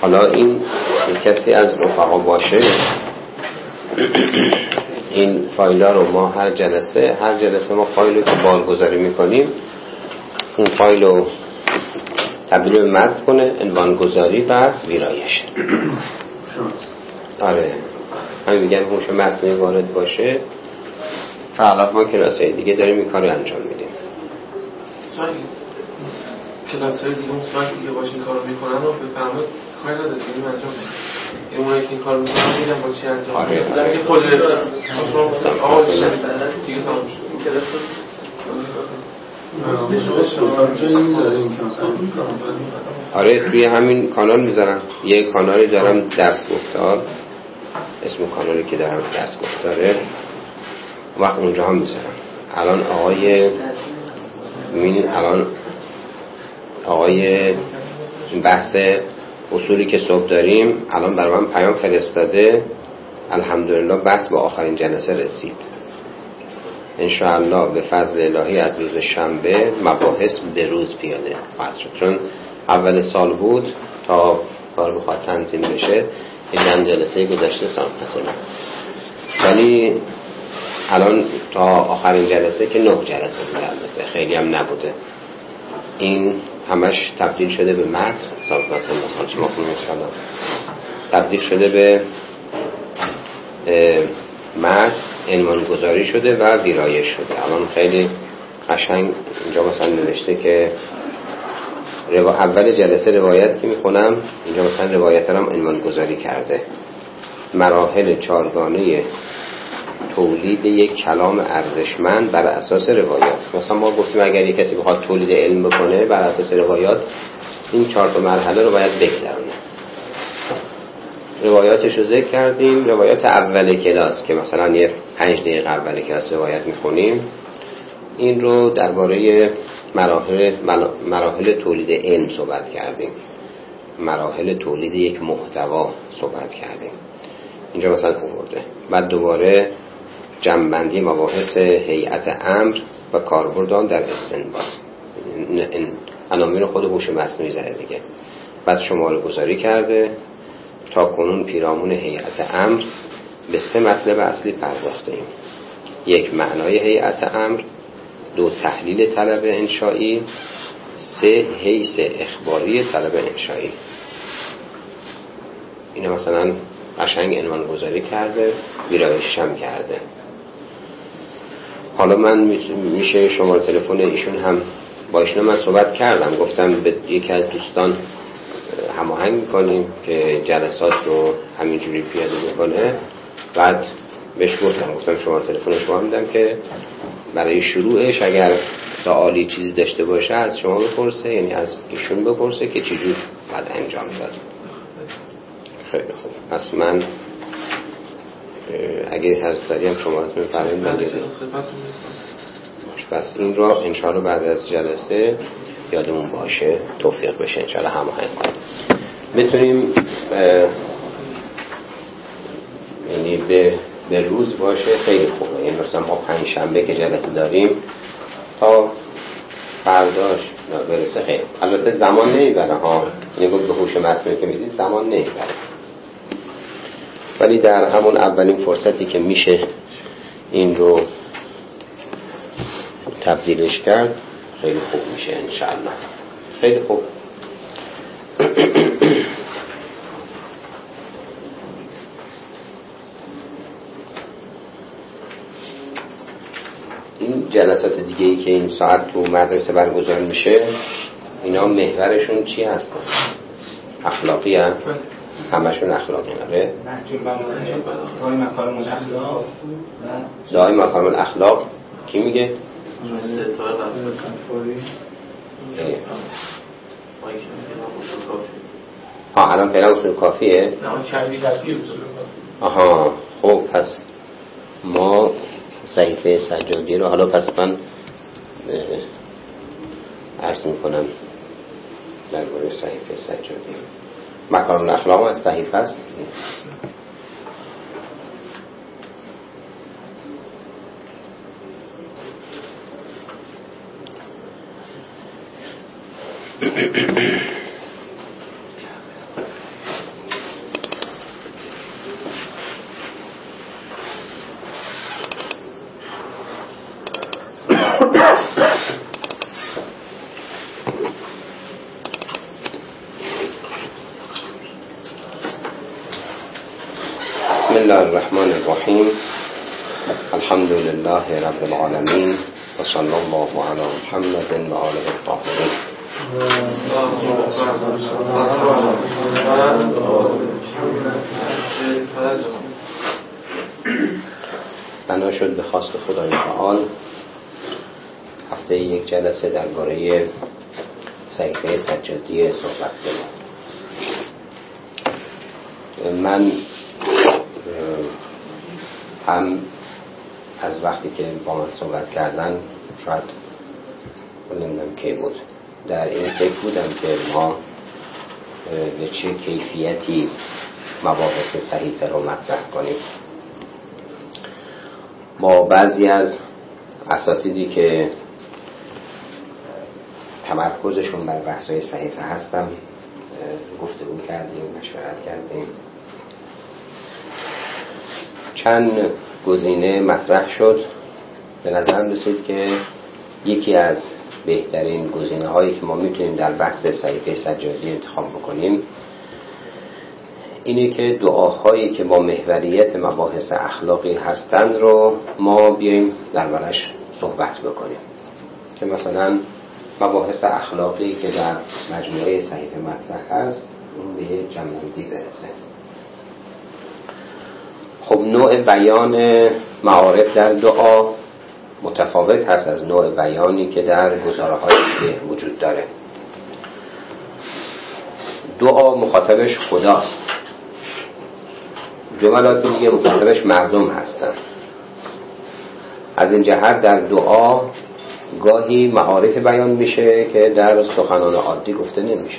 حالا این کسی از رفقا باشه این فایل رو ما هر جلسه ما فایل رو که بارگذاری میکنیم اون فایل رو تبدیل به متن کنه، عنوانگذاری و ویرایش. آره همین میگن هوش مصنوعی وارد باشه. فعلا ما کلاس‌های دیگه داریم این کارو انجام میدیم. کلاس‌های دیگه اون ساعت دیگه باشین کارو میکنن و بفرمایید کاری نداره دیگه انجام میدیم. اونایی که این کارو میکنن میگن با چی انجام میدیم. در که خود آقا دیگه تموم شد. آره توی همین کانال میذارم. یه کانالی دارم درس گفتار، اسم کانالی که دارم درس گفتاره، وقت اونجا هم میذارم. الان آقای بحث اصولی که صبح داریم الان برای من پیام فرستاده. الحمدلله بحث به آخرین جلسه رسید. انشاءالله به فضل الهی از روز شنبه مباحث به روز پیاده خواهد شد. چون اول سال بود تا کار بخواد تنظیم بشه این جلسه گذشته سامفتونه، ولی الان تا آخرین جلسه که 9 جلسه بوده، خیلی هم نبوده. این همش تبدیل شده به متن سامفتونه خانچه ما کنیم انشاءالله تبدیل شده به متن، عنوانگذاری شده و ویرایش شده. الان خیلی قشنگ اینجا مثلا نوشته که اول جلسه روایت که میخونم اینجا مثلا روایت هم عنوانگذاری کرده. مراحل 4گانه تولید یک کلام ارزشمند بر اساس روایات. مثلا ما گفتیم اگر یک کسی بخواد تولید علم بکنه بر اساس روایات این 4 مرحله رو باید بگذرونه. روایاتش رو ذکر کردیم. روایات اول کلاس که مثلا یه 5 دقیقه اول کلاس روایت میخونیم این رو درباره مراحل تولید علم صحبت کردیم، مراحل تولید یک محتوا صحبت کردیم. اینجا مثلا آورده. بعد دوباره جمع‌بندی مباحث هیئت امر و کاربرد آن در استنباط، عناوین خود هوش مصنوعی زده دیگه. بعد شماره گذاری کرده. تا کنون پیرامون هیئت امر به 3 مطلب اصلی پرداخته ایم. 1 معنای هیئت امر، 2 تحلیل طلب انشایی، 3 حیث اخباری طلب انشایی. اینو مثلا قشنگ عنوان گذاری کرده، ویرایشش هم کرده. حالا من میشه شماره تلفن ایشون هم با ایشون من صحبت کردم، گفتم به یکی از دوستان هماهنگ میکنیم که جلسات رو همینجوری پیاده بکنه. بعد بهش گفتم شماره تلفن شما میدم که برای شروعش اگر سوالی چیزی داشته باشه از شما بپرسه، یعنی از ایشون بپرسه که چجور باید انجام داد. خیلی خوب. پس من اگه هست داریم شمارتون فرمایید بگید. پس این رو انشاءالله بعد از جلسه یادمون باشه، توفیق بشه انشاءالله هماهنگ کنیم بتونیم یعنی به روز باشه. خیلی خوبه. یعنی مثلا ما 5 شنبه که جلسه داریم تا فرداش برسه خیلی. البته زمان نمیبره ها، یعنی گفت به هوش مصنوعی که میدید زمان نمیبره، ولی در همون اولین فرصتی که میشه این رو تبدیلش کرد خیلی خوب میشه انشاءالله. خیلی خوب. این جلسات دیگه ای که این ساعت تو مدرسه برگزار میشه اینا محورشون چی هستن؟ اخلاقی هم؟ همشون اخلاقی نره؟ دعای مکارم الاخلاق کی میگه؟ الان فعلا اصول کافیه؟ آها خب پس ما صحیفه سجادی رو حالا پس من عرض میکنم درباره صحیفه سجادی. مکارم الاخلاق از صحیفه است. الله الرحمن الرحیم. الحمد لله رب العالمین و صلی الله علی محمد و آله الطاهرین. بنا شد به خواست خدای تعالی هفته یک جلسه درباره صحیفه سجادی صحبت کنیم. من هم از وقتی که با من صحبت کردن شاید نمیدونم کی بود در این فکر بودم که ما به چه کیفیتی مباحث صحیفه رو مطرح کنیم. با بعضی از اساتیدی که تمرکزشون بر بحث‌های صحیفه هستم گفتگو کردیم، مشورت کردیم. چند گزینه مطرح شد. به نظرم رسید که یکی از بهترین گزینه هایی که ما میتونیم در بحث صحیفه سجادی انتخاب بکنیم اینه که دعاهایی که با محوریت مباحث اخلاقی هستند رو ما بیایم دربارش صحبت بکنیم، که مثلا مباحث اخلاقی که در مجموعه صحیفه مطرح هست اون به جمع‌بندی برسه. خب نوع بیان معارف در دعا متفاوت هست از نوع بیانی که در گزاره‌های دیگه وجود داره. دعا مخاطبش خداست، جملات دیگه مخاطبش مردم هستن. از این جهت در دعا گاهی معارف بیان میشه که در سخنان عادی گفته نمیشه.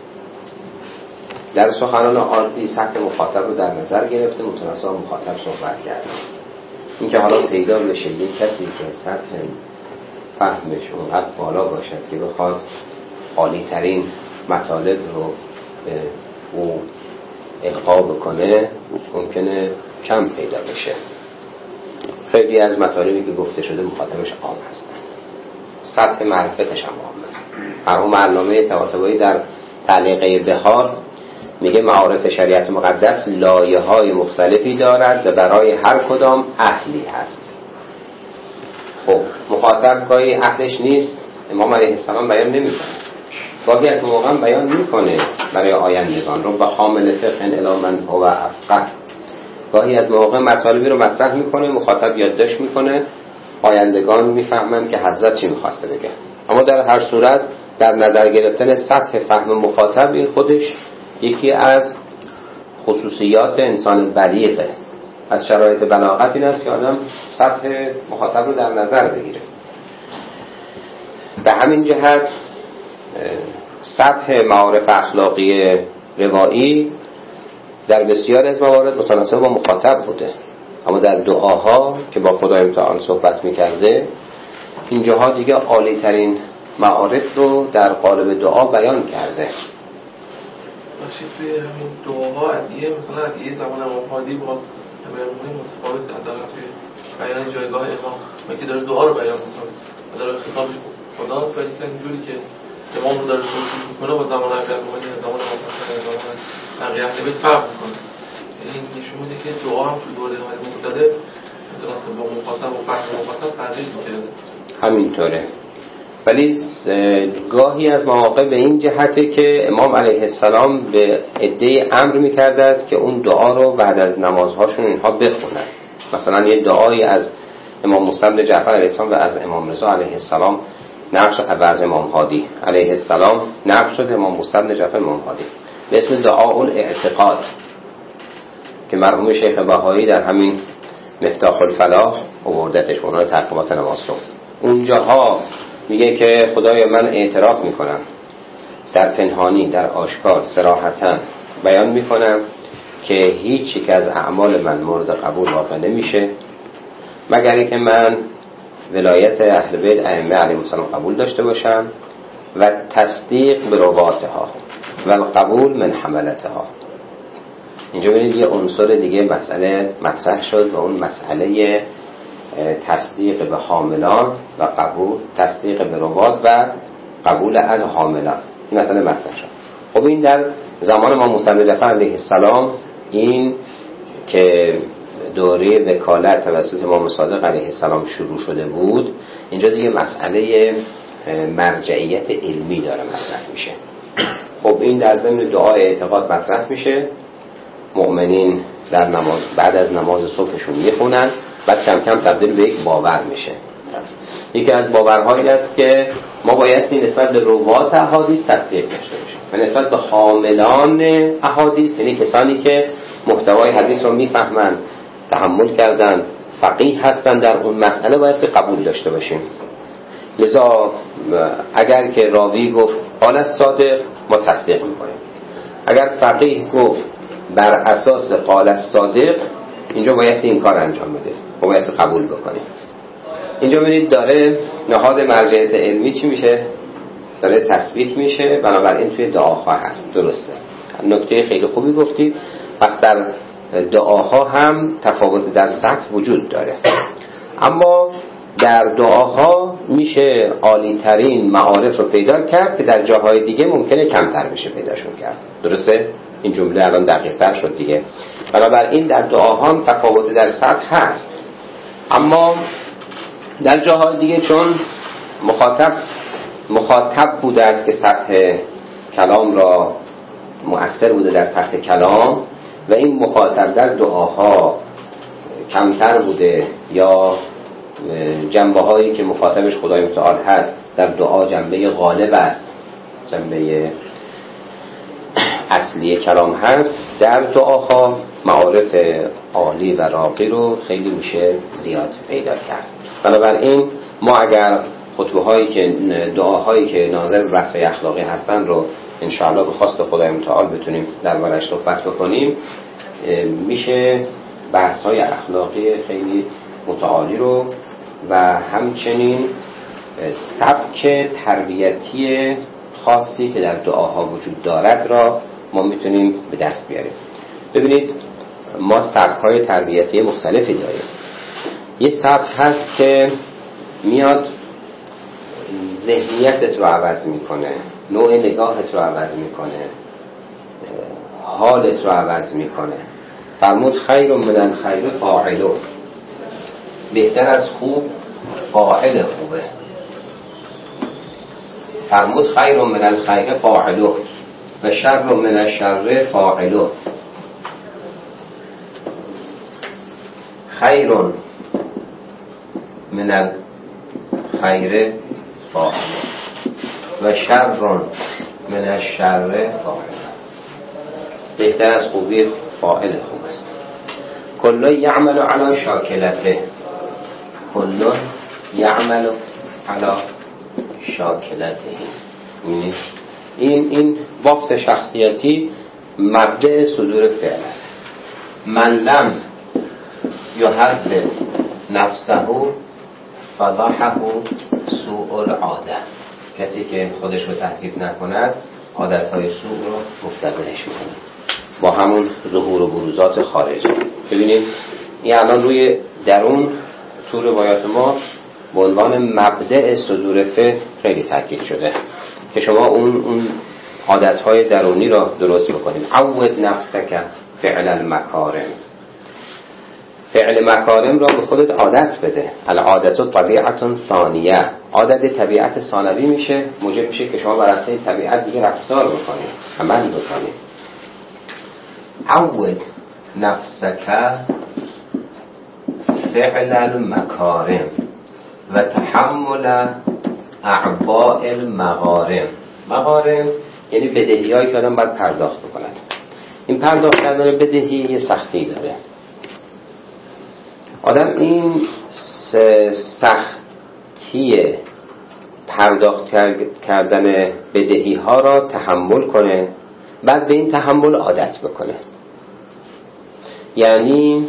در سخنان عادی سطح مخاطب رو در نظر گرفته، متناسب مخاطب صحبت کرده. این که حالا پیدا بشه یک کسی که سطح فهمش اونقدر بالا باشد که بخواد عالی ترین مطالب رو به او القا بکنه ممکنه کم پیدا بشه. خیلی از مطالبی که گفته شده مخاطبش عام هستن، سطح معرفتش هم عام است. مرحوم علامه طباطبایی در تعلیقه بهار میگه معارف شریعت مقدس لایه‌های مختلفی دارد و برای هر کدام اهلی هست. خب مخاطب گاهی اهلش نیست، امام علیه السلام بیان نمیکنه، گاهی از موقع بیان میکنه برای آیندگان رو به حامل فقه الی من هو افقه. گاهی از موقع مطالبی رو مطرح میکنه، مخاطب یادداشت میکنه، آیندگان میفهمن که حضرت چی میخواسته بگه. اما در هر صورت در نظر گرفتن سطح فهم مخاطب این خودش یکی از خصوصیات انسان بلیغه. از شرایط بلاغت این است که آدم سطح مخاطب رو در نظر بگیره. به همین جهت سطح معارف اخلاقی روایی در بسیار از موارد متناسب با مخاطب بوده، اما در دعاها که با خدای متعال صحبت میکرده اینجاها دیگه عالی ترین معارف رو در قالب دعا بیان کرده. باشید توی همین دعاها ادعیه مثلا ادعیه زمان امام هادی با امام متفاوت داره توی بیان جایگاه امام، که داره دعا رو بیان میکنه و داره خطابش خداست، ولی که اینجوری که امام رو داره توصیف میکنه با زمان امیرالمومنین زمان امام حسن زمان بقیه اهل بیت فرق میکنه. یعنی نشون میده که دعا هم توی دوره امام مقتدر مثلا با مخاطب و فهم مخاطب تغییر میکنه. همینطوره. ولی گاهی از مواقع به این جهته که امام علیه السلام به عده امر میکرده است که اون دعا رو بعد از نمازهاشون اینها بخونن. مثلا یه دعایی از امام موسی بن جعفر علیه السلام و از امام رضا علیه السلام نقل شد و از امام هادی علیه السلام نقل شد امام موسی بن جعفر امام هادی به اسم دعا الاعتقاد که مرحوم شیخ بهایی در همین مفتاح الفلاح آوردتش به عنوان ترجمات نماز صبح. اونجاها میگه که خدایا من اعتراف میکنم در پنهانی در آشکار صراحتاً بیان میکنم که هیچ یک از اعمال من مورد قبول واقع نمیشه مگر اینکه من ولایت اهل بیت ائمه علیهم السلام قبول داشته باشم و تصدیق به رواتها و القبول من حملتها. اینجا ببینید یه عنصر دیگه مسئله مطرح شد و اون مسئله تصدیق به حاملان و قبول، تصدیق به روات و قبول از حاملان. این مسئله مطرح شد. خب این در زمان ما موسی بن جعفر علیه السلام این که دوره وکالت توسط امام صادق علیه السلام شروع شده بود، اینجا دیگه مسئله مرجعیت علمی داره مطرح میشه. خب این در ضمن دعای اعتقاد مطرح میشه، مؤمنین در نماز بعد از نماز صبحشون میخونن، بعد کم کم تبدیل به یک باور میشه. یکی از باورهایی است که ما بایستی نسبت به روات احادیث تصدیق داشته باشیم و نسبت به حاملان احادیث، یعنی کسانی که محتوای حدیث رو میفهمن، تحمل کردن، فقیه هستن در اون مسئله، بایستی قبول داشته باشیم. لذا اگر که راوی گفت قال الصادق، ما تصدیق میکنیم. اگر فقیه گفت بر اساس قال الصادق، اینجا بایستی این کار انجام بده، ما بایستی قبول بکنیم. اینجا ببینید داره نهاد مرجعیت علمی چی میشه؟ داره تثبیت میشه، بنابراین توی دعاها هست. درسته، نکته خیلی خوبی گفتید. پس در دعاها هم تفاوت در سطح وجود داره، اما در دعاها میشه عالی ترین معارف رو پیدا کرد که در جاهای دیگه ممکنه کمتر بشه پیداشون کرد. درسته؟ این جمله الان دقیق تر شد دیگه. بنابراین در دعاها هم تفاوت در سطح هست، اما در جاهای دیگه چون مخاطب بوده است که سطح کلام را مؤثر بوده در سطح کلام و این مخاطب در دعاها کمتر بوده، یا جنبه هایی که مخاطبش خدای متعال هست در دعا جنبه غالب است، جنبه اصلی کلام هست، در دعاها معارف عالی و راقی رو خیلی میشه زیاد پیدا کرد. بنابراین ما اگر خطبه هایی که دعاهایی که ناظر به بحث اخلاقی هستن رو انشاءالله به خواست خدای متعال بتونیم دربارش صحبت بکنیم، میشه بحث های اخلاقی خیلی متعالی رو و همچنین سبک تربیتی خاصی که در دعاها وجود دارد را ما میتونیم به دست بیاریم. ببینید ما سبک‌های تربیتی مختلفی داریم. یه سبک هست که میاد ذهنیتت رو عوض میکنه، نوع نگاهت رو عوض میکنه، حالت رو عوض میکنه. فرمود خیر من الخیر فاعله، بهتر از خوب فاعل خوبه. فرمود خیر من الخیر فاعله و شر من الشر فاعله. خیر من الخیر فاعله و شر من الشر فاعله. بهتر از خوبی فاعل خوب است. کل یعمل علی شاکلته، کل یعمل علی شاکلته. این بافت شخصیتی مبدأ صدور فعل است. من لم یحذب نفسه فضحه سوء العاده، کسی که خودش رو تهذیب نکند عادتهای سوء رو مفتضحش میکنه با همون ظهور و بروزات خارجی. ببینید این الان روی درون تو روایات ما به عنوان مبدأ صدور فعل خیلی تاکید شده که شما اون عادتهای درونی را درست بکنید. عود نفسک فعل المکارم، فعل مکارم را به خودت عادت بده. العادت طبیعت ثانیه، عادت طبیعت ثانوی میشه، موجب میشه که شما بر اساس این طبیعت دیگه رفتار بکنید، عمل بکنید. عود نفسک فعل المکارم و تحمل اعباء المغارم. مغارم یعنی بدهی‌هایی که آدم باید پرداخت بکنند. این پرداخت کردن بدهی یه سختی داره. آدم این سختی پرداخت کردن بدهی ها را تحمل کنه، بعد به این تحمل عادت بکنه. یعنی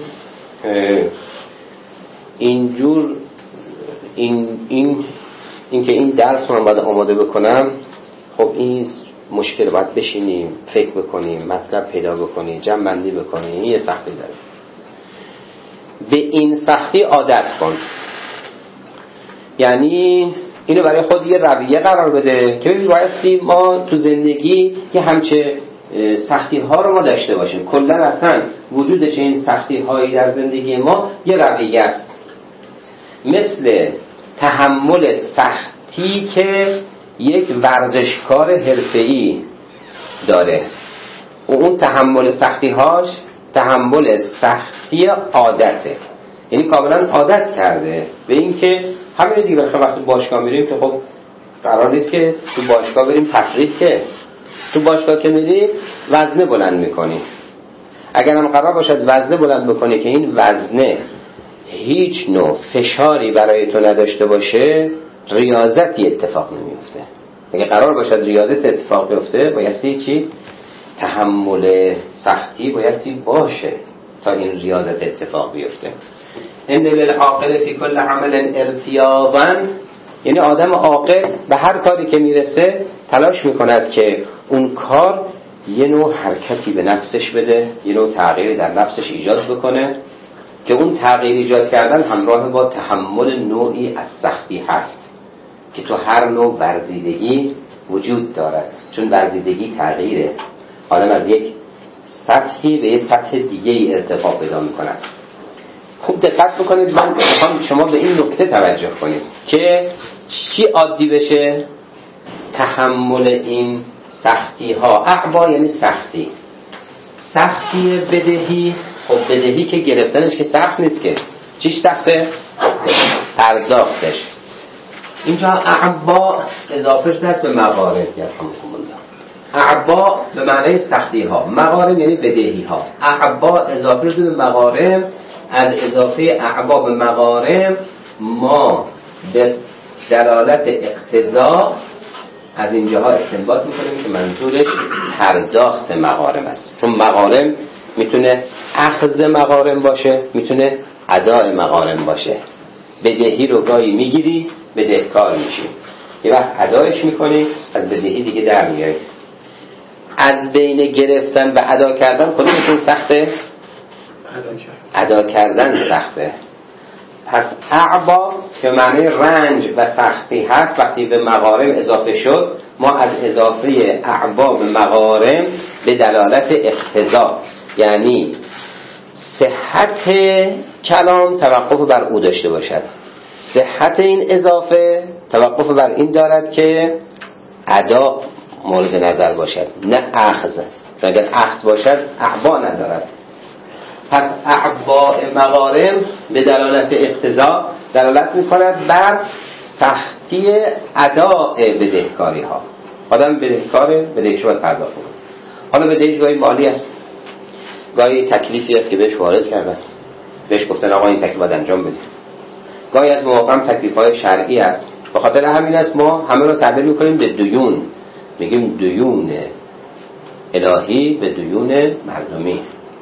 اینجور این که این درس رو من باید آماده بکنم، خب این مشکل، باید بشینیم فکر بکنیم، مطلب پیدا بکنیم، جمع بندی بکنیم، این یه سختی داره. به این سختی عادت کن، یعنی اینو برای خود یه رویه قرار بده که بایستی ما تو زندگی یه همچه سختی ها رو ما داشته باشیم. کلا اصلا وجود چنین سختی هایی در زندگی ما یه رویه است، مثل تحمل سختی که یک ورزشکار حرفه‌ای داره. اون تحمل سختی هاش تحمل سختی عادته، یعنی کاملا عادت کرده به این که همین دیگه وقتی باشگاه میریم که خب قرار نیست که تو باشگاه بریم تفریح، که تو باشگاه که میری وزنه بلند میکنی. اگر هم قرار باشد وزنه بلند بکنی که این وزنه هیچ نوع فشاری برای تو نداشته باشه، ریاضتی اتفاق نمیفته. اگه قرار باشد ریاضت اتفاق بیفته بایستی چی؟ تحمل سختی بایستی باشه تا این ریاضت اتفاق بیفته. ان للعاقل فی کل عمل ارتیاضا، یعنی آدم عاقل به هر کاری که میرسه تلاش میکند که اون کار یه نوع حرکتی به نفسش بده، یه نوع تغییری در نفسش ایجاد بکنه که اون تغییر ایجاد کردن همراه با تحمل نوعی از سختی هست که تو هر نوع ورزیدگی وجود دارد، چون ورزیدگی تغییره. آدم از یک سطحی به یک سطح دیگه ای ارتقا پیدا میکند. خوب دقت بکنید، من میخوام شما به این نکته توجه کنید که چی عادی بشه؟ تحمل این سختی ها. اعبا یعنی سختی، سختی بدهی. خب بدهی که گرفتنش که سخت نیست، که چیش سخته؟ پرداختش. اینجا اعبا اضافه شده است به موارد. اعبا به معنی سختی ها، موارد یعنی بدهی ها. اعبا اضافه شده به موارد. از اضافه اعبا به موارد ما به دلالت اقتضا از اینجاها استنباط میکنیم که منظورش پرداخت مغارم است، چون مغارم میتونه اخذ مغارم باشه، میتونه اداء مغارم باشه. بدهی رو گاهی میگیری بدهکار میشی، یه وقت ادایش میکنی از بدهی دیگه در میای. از بین گرفتن و ادا کردن کدومشون سخته؟ ادا کردن سخته. پس اعبا که معنی رنج و سختی هست، وقتی به مغارم اضافه شد ما از اضافه اعبا به مغارم به دلالت اقتضا، یعنی صحت کلام توقف بر او داشته باشد. صحت این اضافه توقف بر این دارد که ادا مورد نظر باشد، نه اخذ. اگر اخذ باشد اعبا ندارد. پس اعباء مغارم به دلالت اقتضا دلالت می‌کند بر سختی اداء بدهکاری ها. آدم بدهکاره، بدهش باید پرداخت کنه. حالا بدهش گاهی مالی است، گاهی تکلیفی است که بهش وارد کردن، بهش گفتن آقا این تکلیف باید انجام بدید. گاهی از مواقع تکلیف‌های شرعی است. به خاطر همین است ما همه رو تعبیر می‌کنیم به دیون، میگیم دیون الهی به دیون مردمی.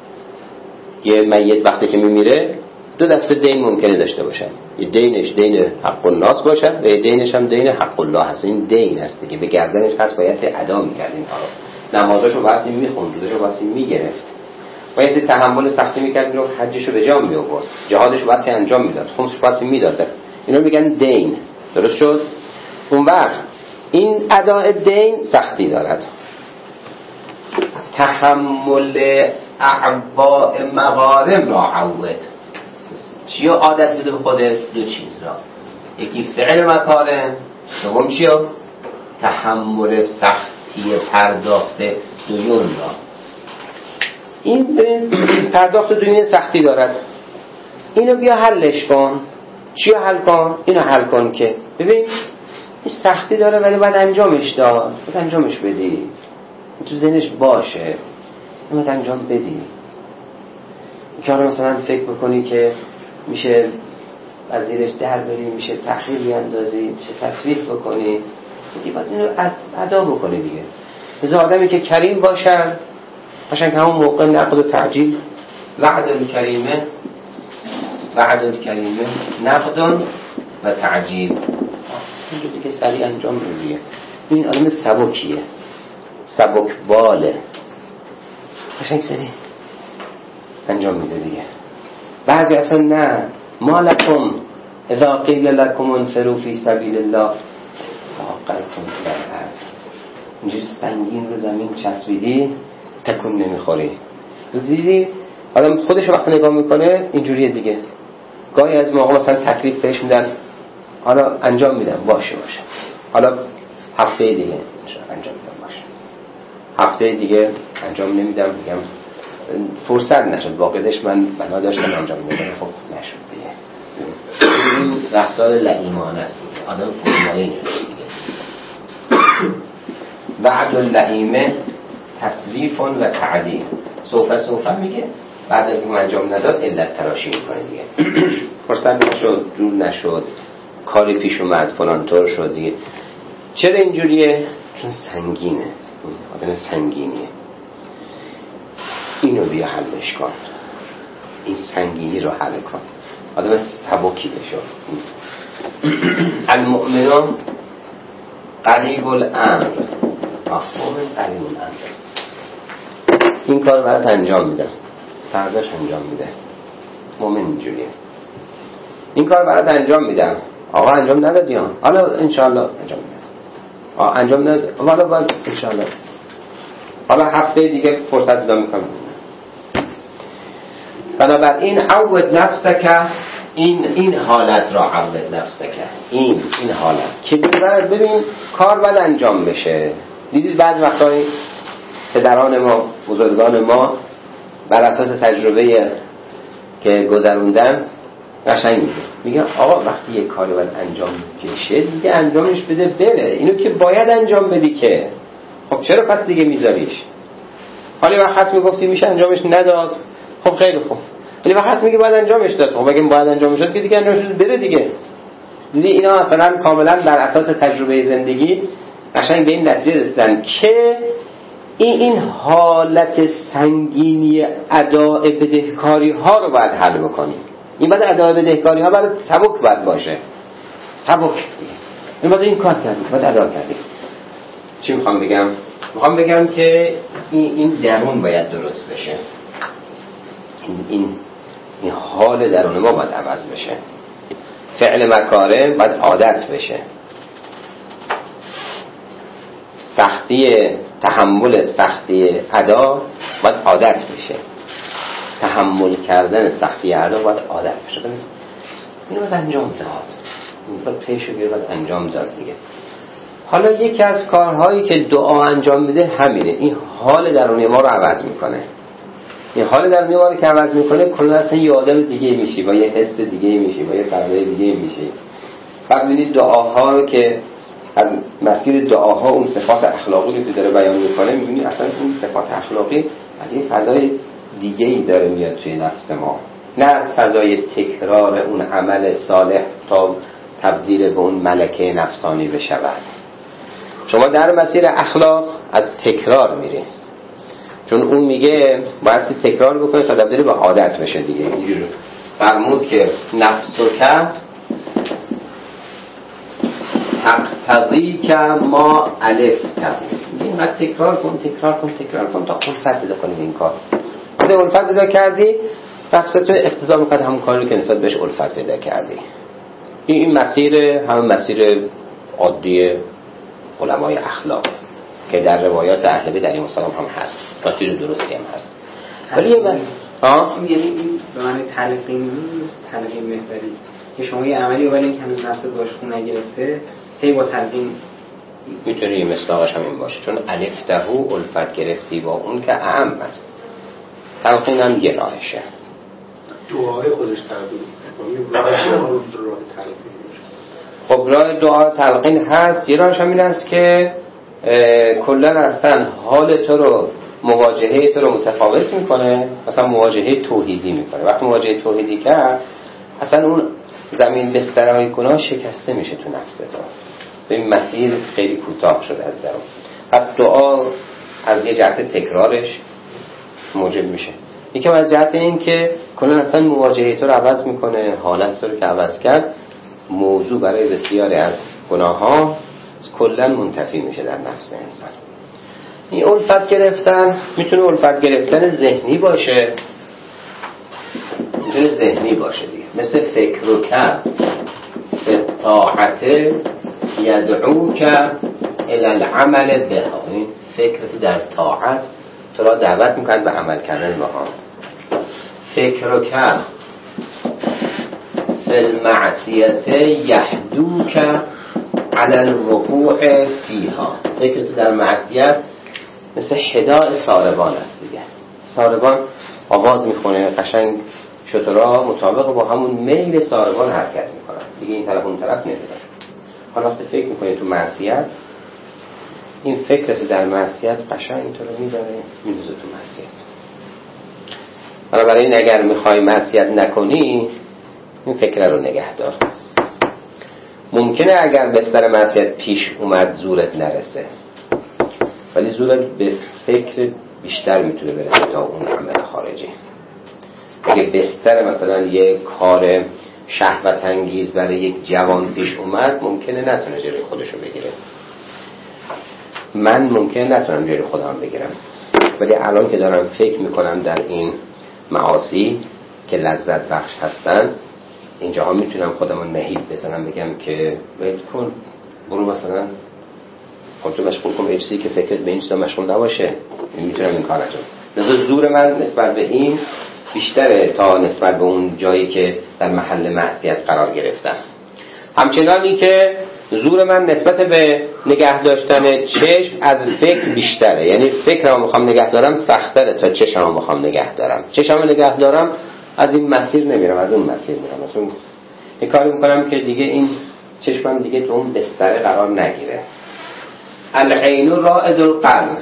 یه میت وقتی که میمیره دو دسته دین ممکنه داشته باشن، یه دینش دین حق الناس باشه و یه دینش هم دین حق الله هست. این دین است دیگه، به گردنش هست، باید ادا می‌کرد اینها رو. نمازاشو واسه میخوند، روزاشو واسه میگرفت، باید تحمل سختی می‌کرد، رو حجشو به جا می‌آورد، جهادشو واسه انجام میداد، خمسش واسه میداد. اینا میگن دین. درست شد؟ اون وقت این اداء دین سختی دارد. تحمل اعباء مغارم را عود. چیو عادت بده به خودت؟ دو چیز را، یکی فعل مکارم، دوم چیو؟ تحمل سختی پرداخت دیون را. این پرداخت دیون سختی دارد، اینو بیا حلش کن. چیو حل کن؟ اینو حل کن که ببین این سختی داره ولی باید انجامش داد، باید انجامش بدی، تو ذهنش باشه، باید انجام بدی. که حالا مثلا فکر بکنی که میشه از زیرش در بری، میشه تأخیر بیاندازی، میشه تصویح بکنی، دیگه باید اینو ادا بکنی دیگه. مثل آدمی که کریم باشن قشنگ همون موقع نقد و تعجیل، وعد الکریمه نقد و تعجیل، اینجا دیگه سریع انجام میدیه. این آدم سبکیه، سبک باله، قشنگ سریع انجام میده دیگه. بعضی اصلا نه، ما لکم اذا قیل لکم انفروا فی سبیل الله فاقلتم فی الارض، اینجوری سنگین رو زمین چسبیدی تکون نمیخوری. دیدی آدم خودش وقتی نگاه میکنه اینجوریه دیگه. گاهی از موقع مثلا تکلیف بهش میدن، حالا انجام میدم باشه، حالا هفته دیگه انجام میدم باشه، هفته دیگه انجام نمیدم، میگم فرصت نشد، واقعیتش من بنا داشتم انجام میدم، خب نشد دیگه. این رفتار لئیمانه است دیگه. آدم فرمایه نیست دیگه. وعد اللئیمه تصویف و تعدیل. سوف میگه بعد از این انجام نداد علت تراشی میکنه دیگه. فرصت نشد، جور نشد، کاری پیش اومد، فلان طور شد دیگه. چرا اینجوریه؟ چون سنگینه، آدم سنگینیه. اینو بیا حلش کن، این سنگینی رو حل کن، آدم سبکی بشو. المؤمنان قریب الامر، مفهوم قریب الامر. این کار برات انجام میدم، فرداش انجام میده. مؤمن اینجوریه. این کار برات انجام میدم، آقا انجام ندادی ها، حالا انشالله انجام میدم. انجام ندادی، حالا باید انشالله، حالا هفته دیگه فرصت پیدا میکنم. بنابراین عود نفسک، این حالت را عود نفسک، این حالت که ببین کار باید انجام بشه. دیدید بعض وقتایی پدران ما، بزرگان ما بر اساس تجربه که گذروندن قشنگ میگه آقا وقتی یک کاری باید انجام بشه دیگه انجامش بده بره، اینو که باید انجام بدی که خب چرا پس دیگه میذاریش؟ حالا وقت هست میگفتی میشه انجامش نداد، خب خیلی خوب، ولی وقت هست میگه باید انجامش داد، خب اگه باید انجامش داد که دیگه انجامش بده دیگه. دیدی اینا مثلا کاملا بر اساس تجربه زندگی قشنگ به این نتیجه رسیدن که این حالت سنگینی اداء بدهکاری ها رو باید حل بکنیم. این باید اداء بدهکاری ها باید سبک باید باشه، سبک دیگه. این باید این کار کردیم، باید ادا کردیم. چی میخوام بگم؟ میخوام بگم که این درون باید درست بشه. این حال درون ما باید عوض بشه. فعل مکاره باید عادت بشه. سختی تحمل سختی ادا باید عادت بشه. تحمل کردن سختی ادا باید عادت بشه. اینو باید انجام داد. باید پیشو باید انجام داد دیگه. حالا یکی از کارهایی که دعا انجام میده همینه. این حال درونی ما رو عوض میکنه. این حال درونی ما رو که عوض میکنه کلا اصلا یه آدم دیگه میشی، با یه حس دیگه میشی، با یه فضای دیگه میشی. بعد ببینید دعاها رو که از مسیر دعاها اون صفات اخلاقی رو که داره بیان میکنه میبینی اصلا اون صفات اخلاقی از این فضای دیگه‌ای داره میاد توی نفس ما، نه از فضای تکرار اون عمل صالح تا تبدیل به اون ملکه نفسانی بشود. شما در مسیر اخلاق از تکرار میری، چون اون میگه باید تکرار بکنه تا تبدیل به عادت بشه دیگه. اینجوری فرمود که نفسک تقتضی که ما الفت، اینقدر تکرار کن تا الفت پیدا کنی این کار. وقتی الفت پیدا کردی نفست تو اقتضا میکنه همون کاری که نسبت بهش الفت پیدا کردی. این مسیر همون مسیر عادی علمای اخلاق که در روایات اهل بیت علیهم السلام هم هست، مسیر درستی هم هست. ولی یعنی به معنی تلقین نیست، تلقین محوری که شما یه عملی ولی این که هنوز نفست باش خون نگرفته هی با تلقین میتونه یه مصداقش هم این باشه، چون الفتهو الفت گرفتی با اون که اعم است. تلقین هم یه راهشه، دعای خودش تلقین. خب راه دعا تلقین هست. یه راهش هم این است که کلا اصلا حال تو رو، مواجهه تو رو متفاوت میکنه. مثلا مواجهه توحیدی میکنه. وقتی مواجهه توحیدی کرد اصلا اون زمین بسترهای گناه شکسته میشه تو نفس تو. این مسیر خیلی کوتاه شده از درون. پس دعا از یه جهت تکرارش موجب میشه، یکم از جهت این که کلا اصلا مواجهه تو رو عوض میکنه. حالت تو رو که عوض کرد موضوع برای بسیاری از گناه ها کلا منتفی میشه در نفس انسان. این الفت گرفتن میتونه الفت گرفتن ذهنی باشه، میتونه ذهنی باشه دیگه، مثل فکر رو کرد به طاعت یدعوک الی العمل بها. این فکرت در طاعت تو را دعوت میکنند به عمل کردن بها. فکر کرد فی المعصیت یحدوک علی الوقوع فیها. فکر تو در معصیت مثل حداء ساربان است دیگه. ساربان آواز میخونه قشنگ، شترها مطابق با همون میل ساربان حرکت میکنن دیگه، این طرف اون طرف نمیدن. حالا وقتی فکر میکنی تو معصیت، این فکرت در معصیت قشنگ اینطور میداره میدوزه تو معصیت. بنابراین اگر میخوای معصیت نکنی این فکر رو نگه دار. ممکنه اگر بستر معصیت پیش اومد زورت نرسه، ولی زورت به فکر بیشتر میتونه برسه تا اون عمل خارجی. اگه بستر مثلا یک کار شهوت انگیز برای یک جوان پیش اومد، ممکنه نتونه جلوی خودشو بگیره. من ممکنه نتونم جلوی خودم بگیرم، ولی الان که دارم فکر میکنم در این معاصی که لذت بخش هستن، اینجاها میتونم خودمون نهیب بزنم بگم که ول کن، برو مثلا خودتو مشغول کن به چیزی که فکرت به این چیزا مشغول نباشه. میتونم این کار انجام بدم. لذا زور من نسبت به این بیشتره تا نسبت به اون جایی که در محل معصیت قرار گرفتم. همچنانی که زور من نسبت به نگه داشتن چشم از فکر بیشتره. یعنی فکرم میخوام نگه دارم سختره تا چشمم میخوام نگه دارم. چشمم نگه دارم از این مسیر نمیرم، از اون مسیر میرم. مثلا این کاری میکنم که دیگه این چشمم دیگه تو اون بستره قرار نگیره. العین رائد القلب.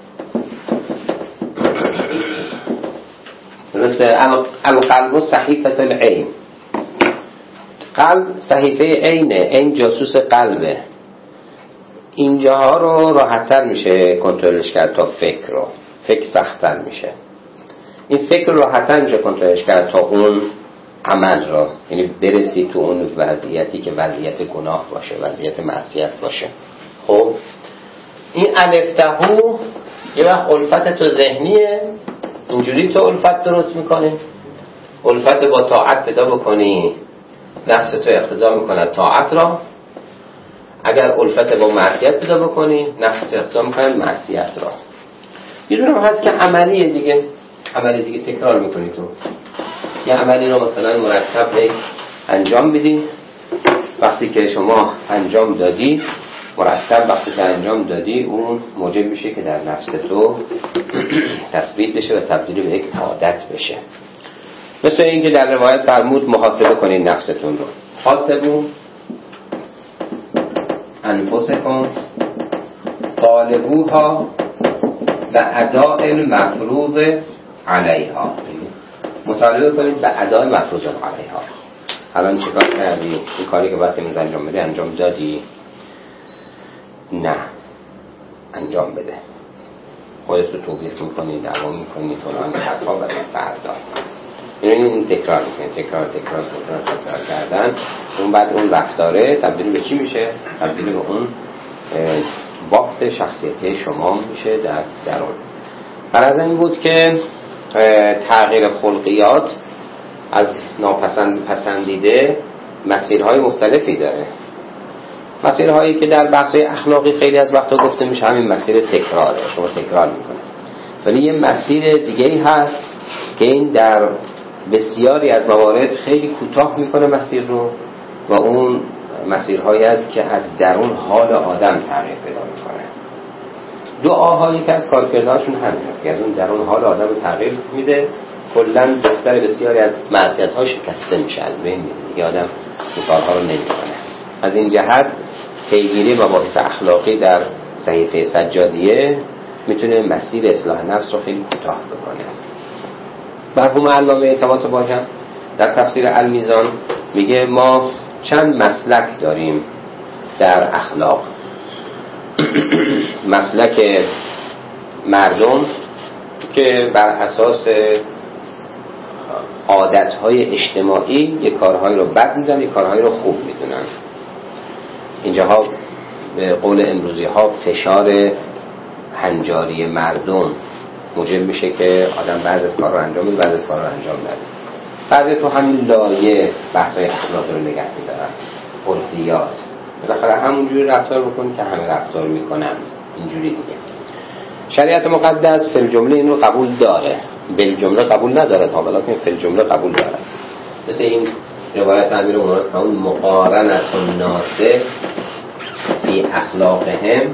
درسته؟ القلب صحیفه العین. قلب صحیفه عینه، عین جاسوس قلبه. اینجاها رو راحت‌تر میشه کنترلش کرد تا فکر رو. فکر سخت‌تر میشه. این فکر رو راحت‌تر میشه کنترلش کرد تا اون عمل رو، یعنی برسی تو اون وضعیتی که وضعیت گناه باشه، وضعیت معصیت باشه. خب این الفتهو یه وقت الفت تو ذهنیه، اینجوری تو الفت درست میکنی، الفت با طاعت پیدا بکنی نفس تو اقتضا میکنه طاعت را. اگر الفت با معصیت پیدا بکنی نفس تو اقتضا میکنه معصیت را. یه دونم هست که عملیه دیگه، عملی دیگه تکرار میکنی تو. یه عملی رو مثلا مرتب انجام بدی، وقتی که شما انجام دادی مرتب، وقتی که انجام دادی اون موجب میشه که در نفس تو تثبیت بشه و تبدیل به یک عادت بشه. مثل این که در روایت فرمود محاسبه کنید نفستون رو. حاسبون انفسکم طالبوها و اداء المفروض علیها. مطالبه کنید به اداء مفروض علیها. الان چیکار کردی؟ این کاری که واسه من انجام بده انجام دادی؟ نه، انجام بده. خودت رو توبیخ میکنی، دعوا میکنی، فلان حرفا برای فردا. این تکرار میکنی، تکرار کردن. اون بعد اون رفتاره تبدیل به چی میشه؟ تبدیل به اون بافت شخصیتی شما میشه در درون. غرض این بود که تغییر خلقیات از پسندیده مسیرهای مختلفی داره. مسیرهایی که در بحث‌های اخلاقی خیلی از وقتا گفته میشه همین مسیر تکراره، شما تکرار میکنه. ولی یه مسیر دیگه‌ای هست که این در بسیاری از موارد خیلی کوتاه میکنه مسیر رو، و اون مسیرهایی است که از درون حال آدم تغییر پیدا میکنه. دعاهایی که از کارکردهاشون همین است که از اون درون حال آدم رو تغییر میده، کلاً بستر بسیاری از معصیت‌ها شکسته میشه، از بین میره، آدم اون کارها رو نمیکنه. از این جهت پیگیری مباحث اخلاقی در صحیفه سجادیه میتونه مسیر اصلاح نفس رو خیلی کوتاه بکنه. مرحوم علامه طباطبایی در تفسیر المیزان میگه ما چند مسلک داریم در اخلاق. مسلک مردم که بر اساس عادتهای اجتماعی یک کارهایی رو بد میدونن، یک کارهایی رو خوب میدونن. اینجاها به قول امروزی ها فشار هنجاری مردم موجب میشه که آدم بعض از کار رو انجام میده، بعض از کار رو انجام نده. بعضی تو همین لایه بحثای اخلاقی رو نگه میدارن، عرفیات. بالاخره همونجوری رفتار بکن که همه رفتار میکنند، اینجوری دیگه. شریعت مقدس فی الجمله این رو قبول داره، بالجمله قبول نداره ها، ولی فی الجمله قبول داره. مثل این روایت امیرالمومنین همون مقارنة الناس فی اخلاقهم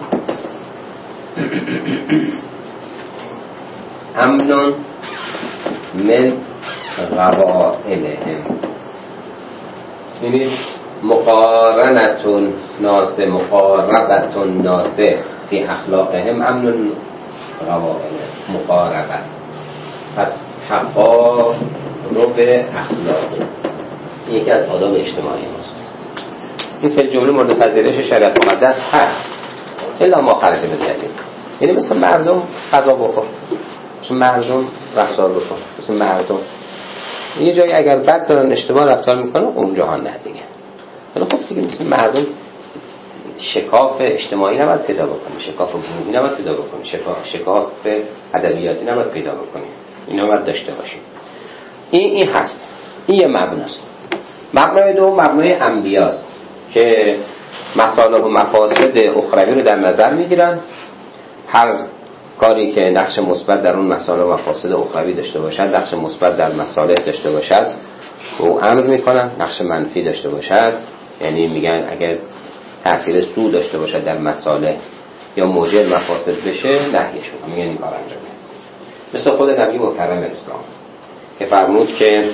امن من قبائلهم. یعنی مقارنة الناس مقاربة الناس فی اخلاقهم امن قبائلهم. مقاربت پس تقارب اخلاقی یکی از آداب اجتماعی هست. این فی الجمله مورد پذیرش شریعت مقدس هست الا ما خرج به دلیل. یعنی مثل مردم غذا بخور، مثل مردم رفتار بکن، مثل مردم یه جایی اگر بد دارن اشتباه رفتار میکنن اونجاها نه دیگه. ولی خب دیگه مثل مردم شکاف اجتماعی نباید پیدا بکنی، شکاف گروهی نباید پیدا بکنی، شکاف ادبیاتی نباید پیدا بکنی. اینا باید داشته باشیم. این هست. این یه مبناست. مبنای دوم مبنای انبیاست که مصالح و مفاسد اخروی رو در نظر میگیرن. هر کاری که نقش مثبت در اون مصالح و مفاسد اخروی داشته باشد، نقش مثبت در مصالح داشته باشد او امر میکنن، نقش منفی داشته باشد یعنی میگن اگر تأثیر سو داشته باشد در مصالح یا موجب مفاسد بشه نهیش میکنن، میگن این کار انجام بده. مثل خود نبی مکرم اسلام که فرمود که